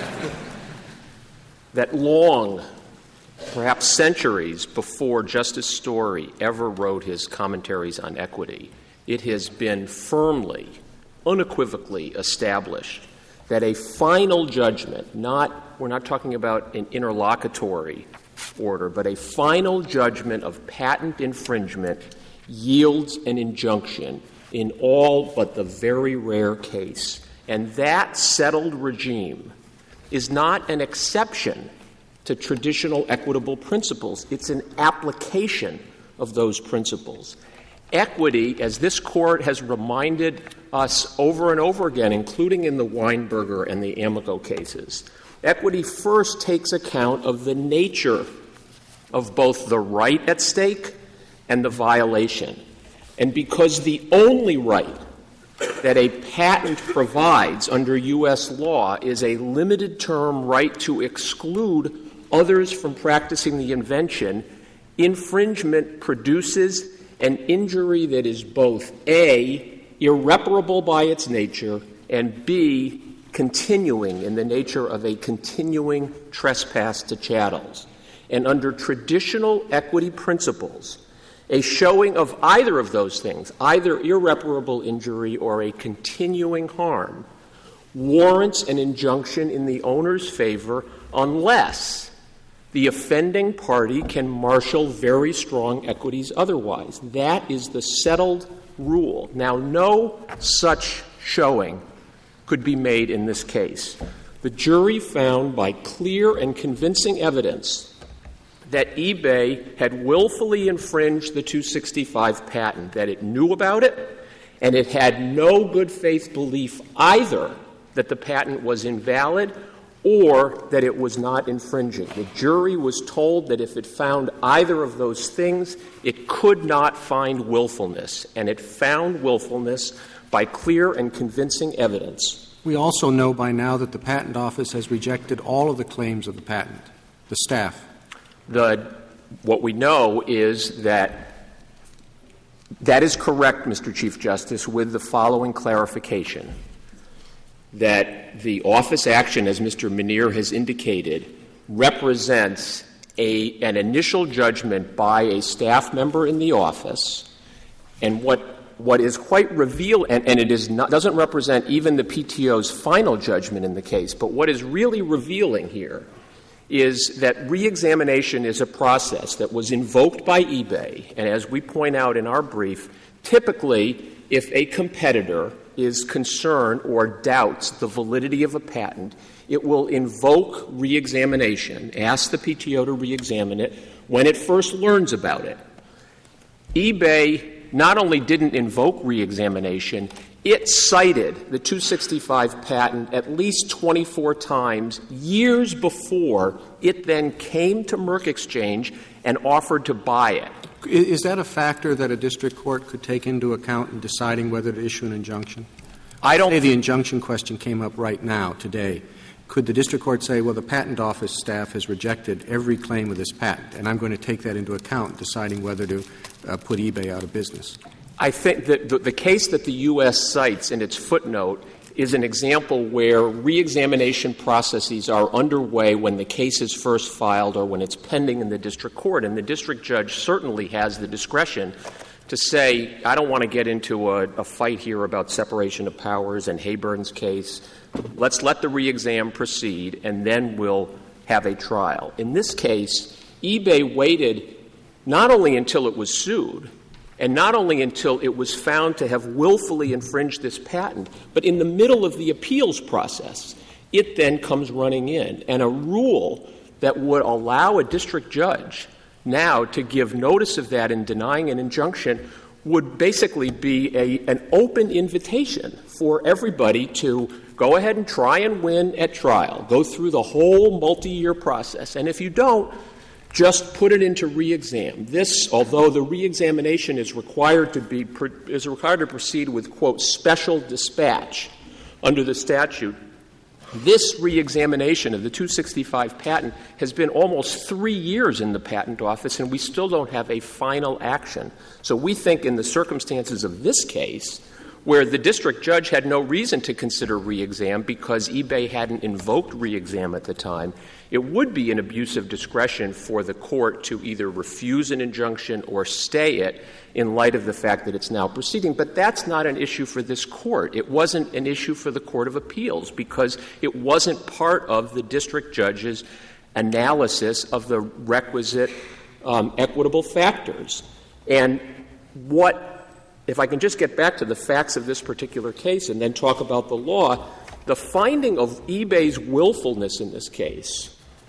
that long, perhaps centuries before Justice Story ever wrote his commentaries on equity, it has been firmly, unequivocally established that a final judgment, not we're not talking about an interlocutory order, but a final judgment of patent infringement yields an injunction in all but the very rare case. And that settled regime is not an exception to traditional equitable principles. It's an application of those principles. Equity, as this Court has reminded us over and over again, including in the Weinberger and the Amico cases, equity first takes account of the nature of both the right at stake and the violation. And because the only right that a patent provides under U S law is a limited-term right to exclude others from practicing the invention, infringement produces an injury that is both A, irreparable by its nature, and B, continuing in the nature of a continuing trespass to chattels. And under traditional equity principles, a showing of either of those things, either irreparable injury or a continuing harm, warrants an injunction in the owner's favor unless the offending party can marshal very strong equities otherwise. That is the settled rule. Now, no such showing could be made in this case. The jury found by clear and convincing evidence that eBay had willfully infringed the two sixty-five patent, that it knew about it, and it had no good faith belief either that the patent was invalid or that it was not infringing. The jury was told that if it found either of those things, it could not find willfulness, and it found willfulness by clear and convincing evidence. We also know by now that the Patent Office has rejected all of the claims of the patent, the staff. The, what we know is that that is correct, Mister Chief Justice, with the following clarification, that the office action, as Mister Menear has indicated, represents a, an initial judgment by a staff member in the office, and what what is quite reveal, and, and it is not, doesn't represent even the P T O's final judgment in the case, but what is really revealing here is that reexamination is a process that was invoked by eBay, and as we point out in our brief, typically if a competitor is concerned or doubts the validity of a patent, it will invoke reexamination, ask the P T O to reexamine it when it first learns about it. eBay not only didn't invoke reexamination, it cited the two sixty-five patent at least twenty-four times years before it then came to Merck Exchange and offered to buy it. Is that a factor that a district court could take into account in deciding whether to issue an injunction? I don't say the injunction question came up right now, today. Could the district court say, well, the patent office staff has rejected every claim of this patent, and I'm going to take that into account, deciding whether to uh, put eBay out of business? I think that the, the case that the U S cites in its footnote is an example where reexamination processes are underway when the case is first filed or when it's pending in the district court. And the district judge certainly has the discretion to say, I don't want to get into a, a fight here about separation of powers and Hayburn's case. Let's let the reexam proceed, and then we'll have a trial. In this case, eBay waited not only until it was sued, and not only until it was found to have willfully infringed this patent, but in the middle of the appeals process, it then comes running in. And a rule that would allow a district judge now to give notice of that in denying an injunction would basically be a, an open invitation for everybody to go ahead and try and win at trial, go through the whole multi-year process. And if you don't, just put it into re-exam. This, although the re-examination is required to be is required to proceed with, quote, special dispatch under the statute, this re-examination of the two sixty-five patent has been almost three years in the Patent Office, and we still don't have a final action. So we think in the circumstances of this case, where the district judge had no reason to consider re-exam because eBay hadn't invoked re-exam at the time, it would be an abuse of discretion for the court to either refuse an injunction or stay it in light of the fact that it's now proceeding. But that's not an issue for this court. It wasn't an issue for the Court of Appeals because it wasn't part of the district judge's analysis of the requisite um, equitable factors. And what, if I can just get back to the facts of this particular case and then talk about the law, the finding of eBay's willfulness in this case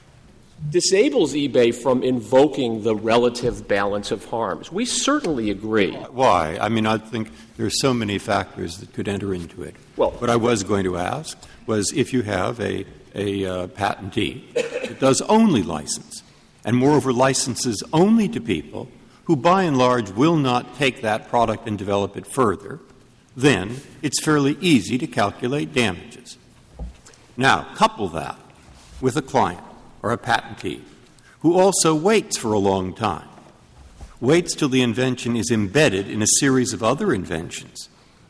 disables eBay from invoking the relative balance of harms. We certainly agree. Why? I mean, I think there are so many factors that could enter into it. Well, what I was going to ask was if you have a, a uh, patentee that does only license, and moreover licenses only to people who by and large will not take that product and develop it further, then it's fairly easy to calculate damages. Now, couple that with a client or a patentee who also waits for a long time, waits till the invention is embedded in a series of other inventions,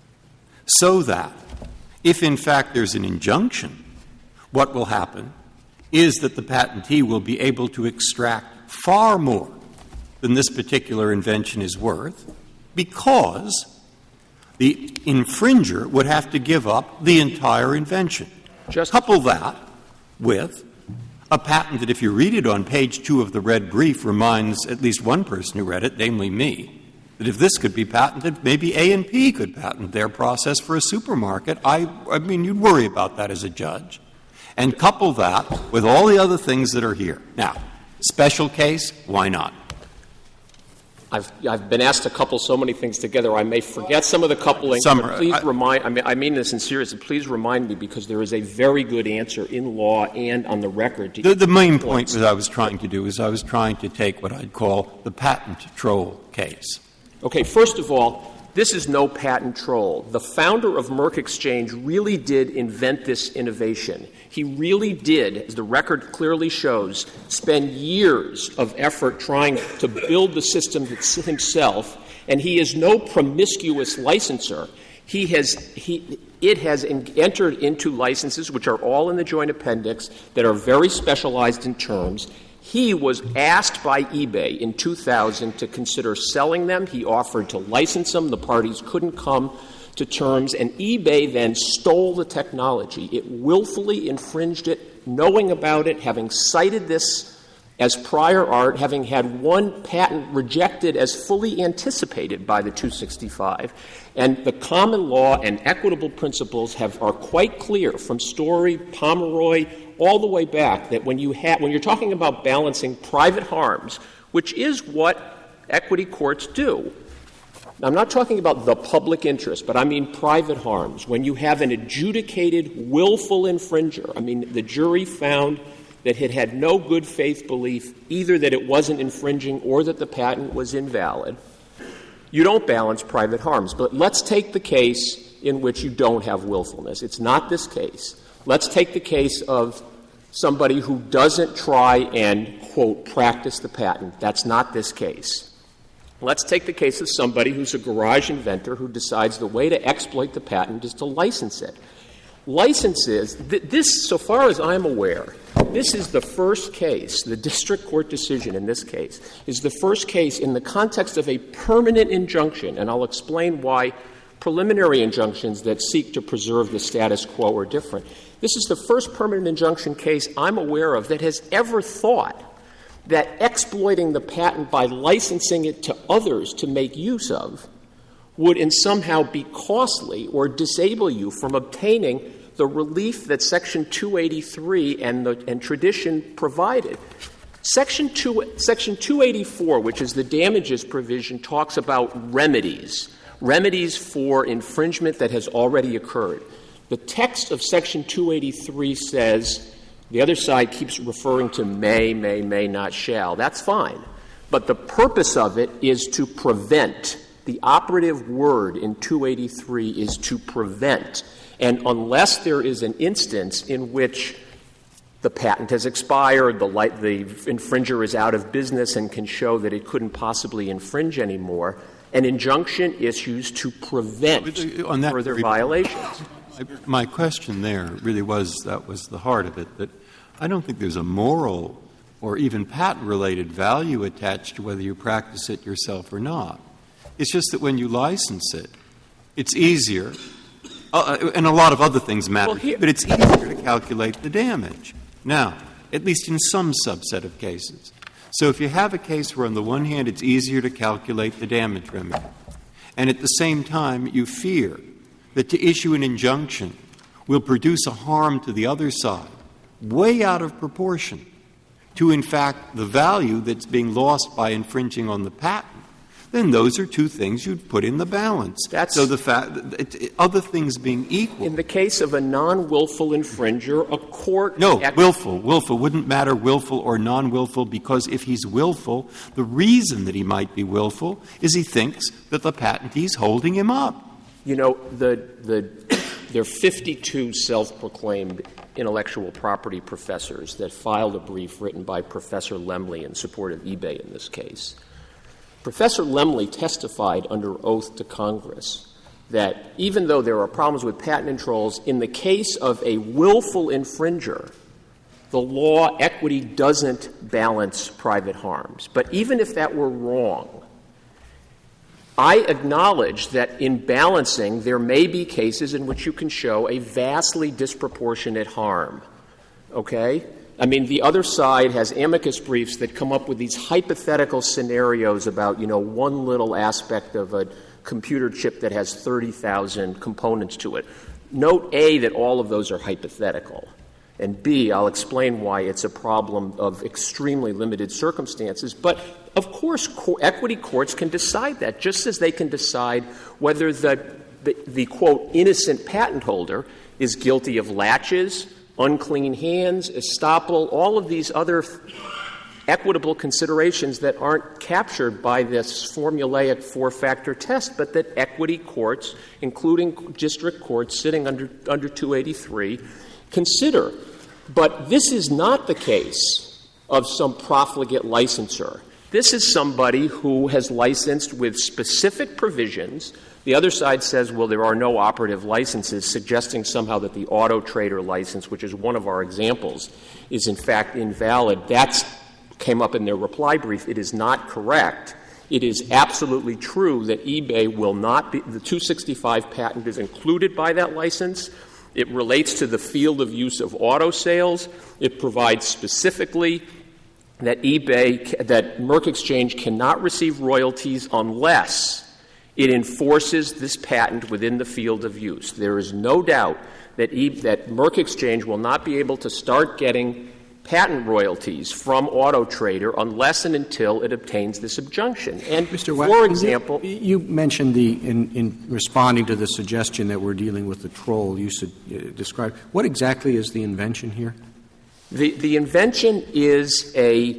so that if in fact there's an injunction, what will happen is that the patentee will be able to extract far more than this particular invention is worth because the infringer would have to give up the entire invention. Just couple that with a patent that, if you read it on page two of the red brief, reminds at least one person who read it, namely me, that if this could be patented, maybe A and P could patent their process for a supermarket. I, I mean, you'd worry about that as a judge. And couple that with all the other things that are here. Now, special case, why not? I've, I've been asked to couple so many things together, I may forget some of the coupling. Some, but please I, remind, I mean, I mean this in seriousness, please remind me because there is a very good answer in law and on the record. To the, the main point that I was trying to do is I was trying to take what I'd call the patent troll case. Okay, first of all, this is no patent troll. The founder of Merck Exchange really did invent this innovation. He really did, as the record clearly shows, spend years of effort trying to build the system himself, and he is no promiscuous licenser. He has, he, it has in, entered into licenses, which are all in the joint appendix, that are very specialized in terms. He was asked by eBay in two thousand to consider selling them. He offered to license them. The parties couldn't come to terms, and eBay then stole the technology. It willfully infringed it, knowing about it, having cited this as prior art, having had one patent rejected as fully anticipated by the two sixty-five. And the common law and equitable principles have, are quite clear from Story, Pomeroy, all the way back, that when you ha- when you're talking about balancing private harms, which is what equity courts do, now, I'm not talking about the public interest, but I mean private harms. When you have an adjudicated willful infringer, I mean the jury found that it had no good faith belief either that it wasn't infringing or that the patent was invalid, you don't balance private harms. But let's take the case in which you don't have willfulness. It's not this case. Let's take the case of somebody who doesn't try and, quote, practice the patent. That's not this case. Let's take the case of somebody who's a garage inventor who decides the way to exploit the patent is to license it. Licenses, th- this, so far as I'm aware, this is the first case, the district court decision in this case, is the first case in the context of a permanent injunction, and I'll explain why preliminary injunctions that seek to preserve the status quo are different. This is the first permanent injunction case I'm aware of that has ever thought that exploiting the patent by licensing it to others to make use of would in somehow be costly or disable you from obtaining the relief that Section two eighty-three and, the, and tradition provided. Section two, Section two eighty-four, which is the damages provision, talks about remedies, remedies for infringement that has already occurred. The text of Section two eighty-three says, the other side keeps referring to may, may, may, not shall. That's fine. But the purpose of it is to prevent. The operative word in two eighty-three is to prevent. And unless there is an instance in which the patent has expired, the, light, the infringer is out of business and can show that it couldn't possibly infringe anymore, an injunction issues to prevent On that further re- violations. My question there really was, that was the heart of it, that I don't think there's a moral or even patent-related value attached to whether you practice it yourself or not. It's just that when you license it, it's easier, uh, and a lot of other things matter, well, here, but it's easier to calculate the damage. Now, at least in some subset of cases. So if you have a case where on the one hand it's easier to calculate the damage remedy, and at the same time you fear that to issue an injunction will produce a harm to the other side way out of proportion to, in fact, the value that's being lost by infringing on the patent, then those are two things you'd put in the balance. That's, so the fact that it, other things being equal. In the case of a non-willful infringer, a court... No, act- willful. Willful wouldn't matter willful or non-willful, because if he's willful, the reason that he might be willful is he thinks that the patentee's holding him up. You know, the, the, there are fifty-two self-proclaimed intellectual property professors that filed a brief written by Professor Lemley in support of eBay in this case. Professor Lemley testified under oath to Congress that even though there are problems with patent controls, in the case of a willful infringer, the law equity doesn't balance private harms. But even if that were wrong, I acknowledge that in balancing, there may be cases in which you can show a vastly disproportionate harm. Okay? I mean, the other side has amicus briefs that come up with these hypothetical scenarios about, you know, one little aspect of a computer chip that has thirty thousand components to it. Note, A, that all of those are hypothetical. And B, I'll explain why it's a problem of extremely limited circumstances. But, of course, co- equity courts can decide that, just as they can decide whether the, the, the, quote, innocent patent holder is guilty of laches, unclean hands, estoppel, all of these other f- equitable considerations that aren't captured by this formulaic four-factor test, but that equity courts, including district courts sitting under, under two eighty-three, consider. But this is not the case of some profligate licensor. This is somebody who has licensed with specific provisions. The other side says, well, there are no operative licenses, suggesting somehow that the auto trader license, which is one of our examples, is in fact invalid. That came up in their reply brief. It is not correct. It is absolutely true that eBay will not be — the two sixty-five patent is included by that license. It relates to the field of use of auto sales. It provides specifically that eBay, that Merck Exchange cannot receive royalties unless it enforces this patent within the field of use. There is no doubt that, e- that Merck Exchange will not be able to start getting patent royalties from Auto Trader unless and until it obtains this injunction. And, Mister for Wax, example... You, you mentioned the in, in responding to the suggestion that we're dealing with the troll you should uh, describe. What exactly is the invention here? The, the invention is a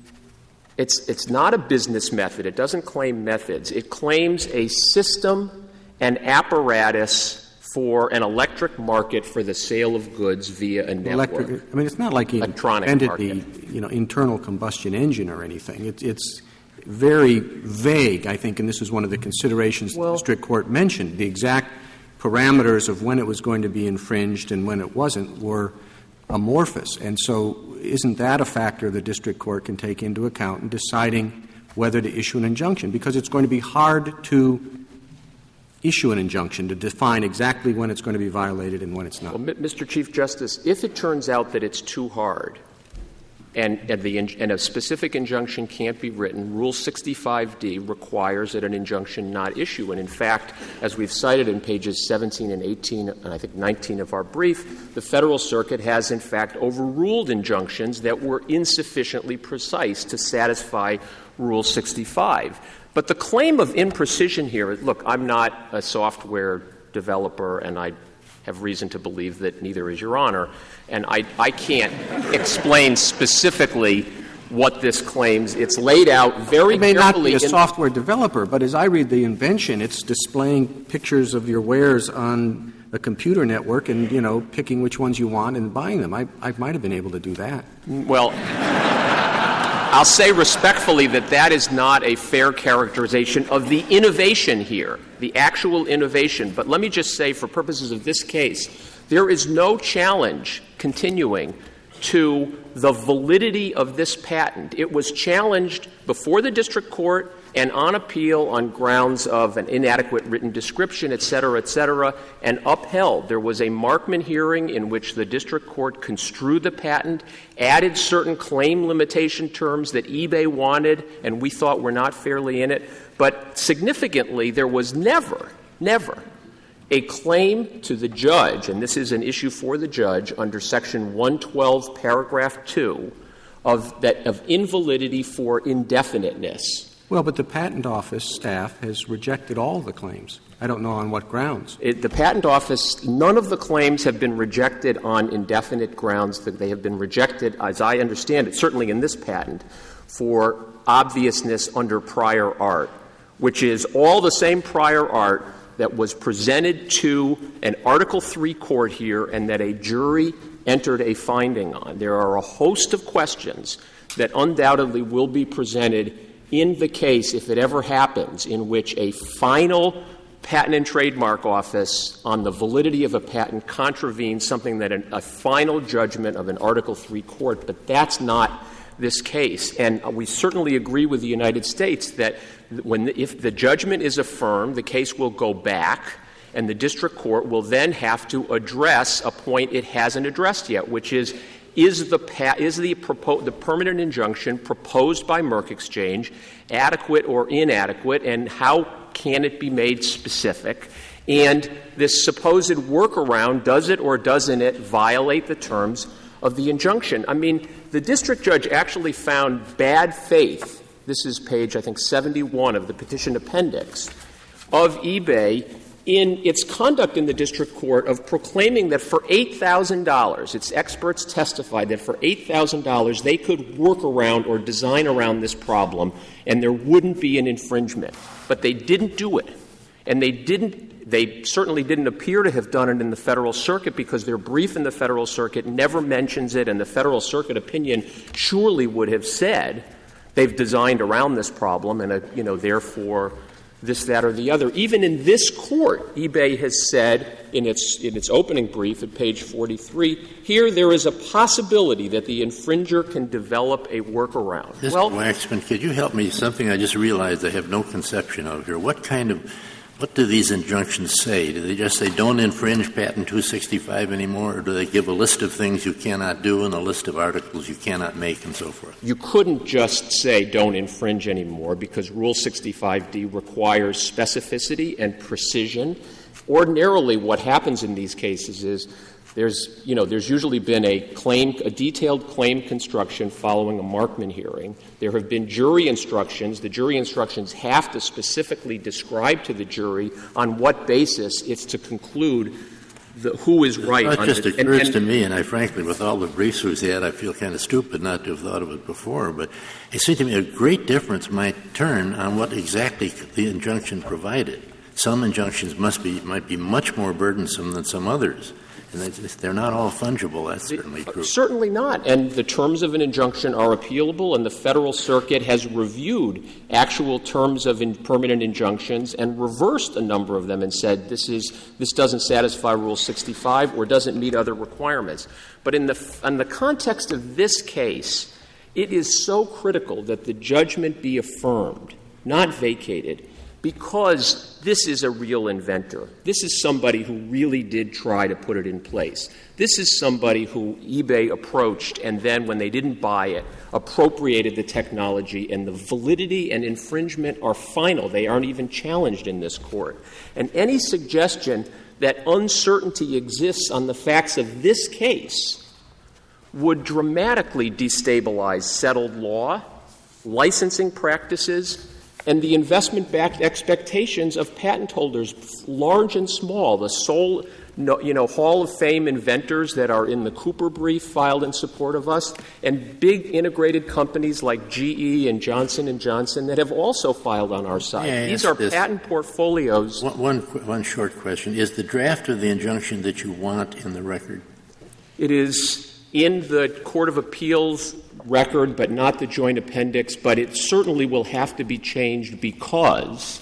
— it's, it's not a business method. It doesn't claim methods. It claims a system and apparatus for an electric market for the sale of goods via a network. Electric, I mean, it's not like he Electronic invented market. the, you know, internal combustion engine or anything. It, it's very vague, I think, and this is one of the considerations well, the district court mentioned. The exact parameters of when it was going to be infringed and when it wasn't were amorphous. And so isn't that a factor the district court can take into account in deciding whether to issue an injunction? Because it's going to be hard to issue an injunction to define exactly when it's going to be violated and when it's not. Well, Mister Chief Justice, if it turns out that it's too hard, and, and, the, and a specific injunction can't be written, Rule sixty-five D requires that an injunction not issue. And in fact, as we've cited in pages seventeen and eighteen, and I think nineteen of our brief, the Federal Circuit has in fact overruled injunctions that were insufficiently precise to satisfy Rule sixty-five. But the claim of imprecision here is, look, I'm not a software developer, and I have reason to believe that neither is Your Honor, and I, I can't explain specifically what this claims. It's laid out very carefully. It may not be a in software developer, but as I read the invention, it's displaying pictures of your wares on a computer network and, you know, picking which ones you want and buying them. I, I might have been able to do that. Well, I'll say respectfully that that is not a fair characterization of the innovation here, the actual innovation. But let me just say, for purposes of this case, there is no challenge continuing to the validity of this patent. It was challenged before the district court and on appeal on grounds of an inadequate written description, et cetera, et cetera, and upheld. There was a Markman hearing in which the district court construed the patent, added certain claim limitation terms that eBay wanted, and we thought were not fairly in it. But significantly, there was never, never a claim to the judge, and this is an issue for the judge under Section one twelve, Paragraph two, of that of invalidity for indefiniteness. Well, but the Patent Office staff has rejected all the claims. I don't know on what grounds. It, the Patent Office, none of the claims have been rejected on indefinite grounds. That they have been rejected, as I understand it, certainly in this patent, for obviousness under prior art, which is all the same prior art that was presented to an Article three court here and that a jury entered a finding on. There are a host of questions that undoubtedly will be presented in the case, if it ever happens, in which a final Patent and Trademark Office on the validity of a patent contravenes something that an, a final judgment of an Article three court. But that's not this case. And we certainly agree with the United States that when the, if the judgment is affirmed, the case will go back, and the district court will then have to address a point it hasn't addressed yet, which is Is the pa- is the, propo- the permanent injunction proposed by Merck Exchange adequate or inadequate, and how can it be made specific? And this supposed workaround, does it or doesn't it violate the terms of the injunction? I mean, the district judge actually found bad faith. This is page, I think, seventy-one of the petition appendix of eBay in its conduct in the district court of proclaiming that for eight thousand dollars, its experts testified that for eight thousand dollars they could work around or design around this problem and there wouldn't be an infringement. But they didn't do it. And they didn't, they certainly didn't appear to have done it in the Federal Circuit because their brief in the Federal Circuit never mentions it, and the Federal Circuit opinion surely would have said they've designed around this problem and, uh, you know, therefore this, that, or the other. Even in this court, eBay has said in its in its opening brief at page forty-three, here there is a possibility that the infringer can develop a workaround. Mister Well, Waxman, could you help me? Something I just realized I have no conception of here. What kind of What do these injunctions say? Do they just say don't infringe Patent two sixty-five anymore, or do they give a list of things you cannot do and a list of articles you cannot make and so forth? You couldn't just say don't infringe anymore because Rule sixty-five D requires specificity and precision. Ordinarily, what happens in these cases is there's, you know, there's usually been a claim, a detailed claim construction following a Markman hearing. There have been jury instructions. The jury instructions have to specifically describe to the jury on what basis it's to conclude the, who is right. It just the, occurs and, and, to me, and I frankly, with all the briefs we've had, I feel kind of stupid not to have thought of it before, but it seems to me a great difference might turn on what exactly the injunction provided. Some injunctions must be, might be much more burdensome than some others. And they're not all fungible. That's certainly true. Certainly not. And the terms of an injunction are appealable, and the Federal Circuit has reviewed actual terms of in permanent injunctions and reversed a number of them and said this is this doesn't satisfy Rule sixty-five or doesn't meet other requirements. But in the in the context of this case, it is so critical that the judgment be affirmed, not vacated, because this is a real inventor. This is somebody who really did try to put it in place. This is somebody who eBay approached and then, when they didn't buy it, appropriated the technology, and the validity and infringement are final. They aren't even challenged in this court. And any suggestion that uncertainty exists on the facts of this case would dramatically destabilize settled law, licensing practices, and the investment-backed expectations of patent holders, large and small. The sole, you know, Hall of Fame inventors that are in the Cooper brief filed in support of us, and big integrated companies like G E and Johnson and Johnson that have also filed on our side. Yeah, These are this. patent portfolios. One, one, one short question. Is the draft of the injunction that you want in the record? It is in the Court of Appeals record, but not the joint appendix, but it certainly will have to be changed because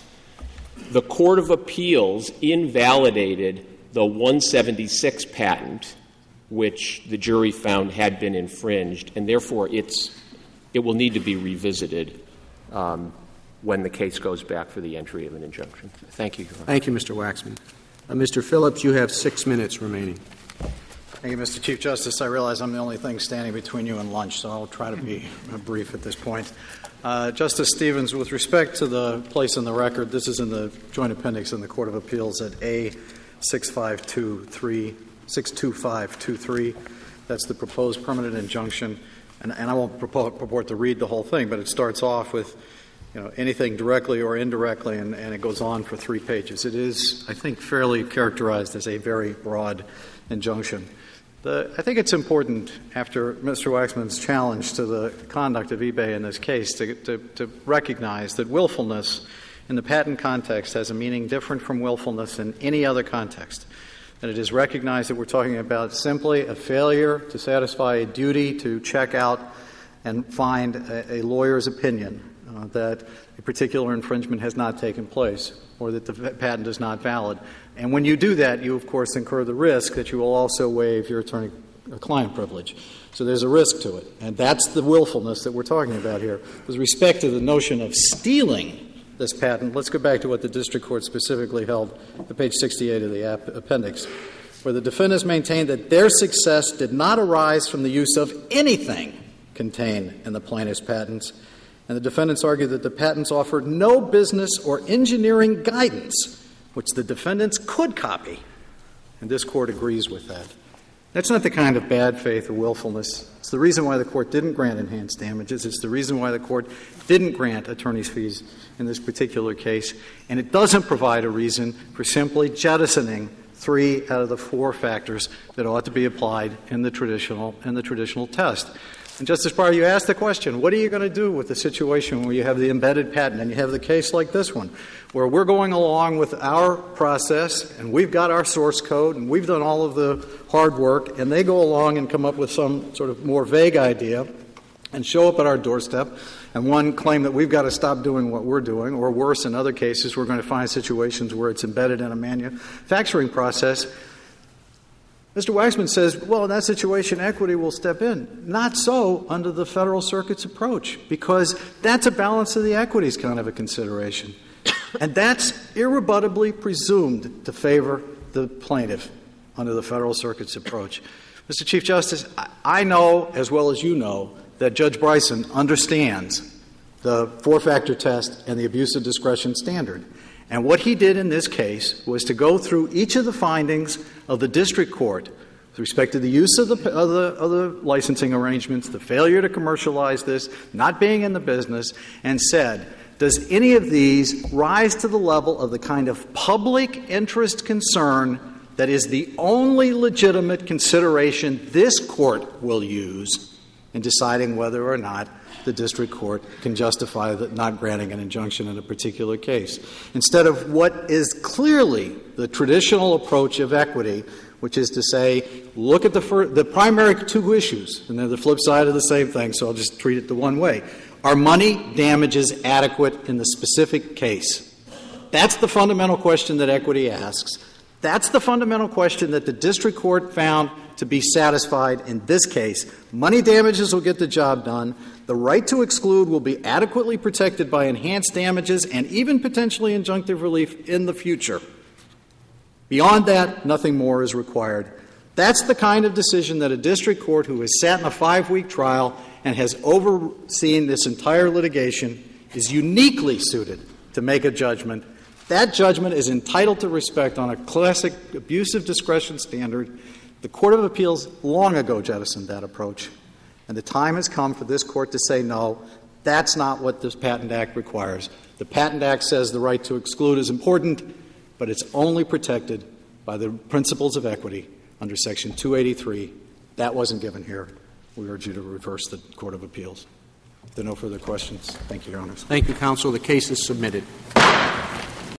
the Court of Appeals invalidated the one seventy-six patent, which the jury found had been infringed, and therefore it's, it will need to be revisited um, when the case goes back for the entry of an injunction. Thank you, Your Honor. Thank you, Mister Waxman. Uh, Mister Phillips, you have six minutes remaining. Thank you, Mister Chief Justice. I realize I'm the only thing standing between you and lunch, so I'll try to be brief at this point. Uh, Justice Stevens, with respect to the place in the record, this is in the joint appendix in the Court of Appeals at A six five two three, six two five two three. That's the proposed permanent injunction. And, and I won't purport, purport to read the whole thing, but it starts off with you know, anything directly or indirectly, and, and it goes on for three pages. It is, I think, fairly characterized as a very broad injunction. The, I think it's important, after Mister Waxman's challenge to the conduct of eBay in this case, to, to, to recognize that willfulness in the patent context has a meaning different from willfulness in any other context. And it is recognized that we're talking about simply a failure to satisfy a duty to check out and find a, a lawyer's opinion uh, that a particular infringement has not taken place or that the patent is not valid. And when you do that, you, of course, incur the risk that you will also waive your attorney-client privilege. So there's a risk to it. And that's the willfulness that we're talking about here. With respect to the notion of stealing this patent, let's go back to what the district court specifically held at page sixty-eight of the ap- appendix, where the defendants maintained that their success did not arise from the use of anything contained in the plaintiff's patents. And the defendants argued that the patents offered no business or engineering guidance which the defendants could copy. And this court agrees with that. That's not the kind of bad faith or willfulness. It's the reason why the court didn't grant enhanced damages. It's the reason why the court didn't grant attorney's fees in this particular case. And it doesn't provide a reason for simply jettisoning three out of the four factors that ought to be applied in the traditional in the traditional test. And Justice Breyer, you asked the question, what are you going to do with the situation where you have the embedded patent and you have the case like this one, where we're going along with our process and we've got our source code and we've done all of the hard work, and they go along and come up with some sort of more vague idea and show up at our doorstep, and one claim that we've got to stop doing what we're doing, or worse, in other cases, we're going to find situations where it's embedded in a manufacturing process. Mister Waxman says, well, in that situation, equity will step in. Not so under the Federal Circuit's approach, because that's a balance of the equities kind of a consideration. And that's irrebuttably presumed to favor the plaintiff under the Federal Circuit's approach. Mister Chief Justice, I know, as well as you know, that Judge Bryson understands the four-factor test and the abuse of discretion standard. And what he did in this case was to go through each of the findings of the district court with respect to the use of the, of the, of the licensing arrangements, the failure to commercialize this, not being in the business, and said, does any of these rise to the level of the kind of public interest concern that is the only legitimate consideration this court will use in deciding whether or not the district court can justify the not granting an injunction in a particular case, instead of what is clearly the traditional approach of equity, which is to say, look at the, fir- the primary two issues, and they're the flip side of the same thing, so I'll just treat it the one way. Are money damages adequate in the specific case? That's the fundamental question that equity asks. That's the fundamental question that the district court found to be satisfied in this case. Money damages will get the job done. The right to exclude will be adequately protected by enhanced damages and even potentially injunctive relief in the future. Beyond that, nothing more is required. That's the kind of decision that a district court who has sat in a five-week trial and has overseen this entire litigation is uniquely suited to make a judgment. That judgment is entitled to respect on a classic abuse of discretion standard. The Court of Appeals long ago jettisoned that approach, and the time has come for this Court to say, no, that's not what this Patent Act requires. The Patent Act says the right to exclude is important, but it's only protected by the principles of equity under Section two eighty-three. That wasn't given here. We urge you to reverse the Court of Appeals. If there are no further questions, thank you, Your Honors. Thank you, counsel. The case is submitted.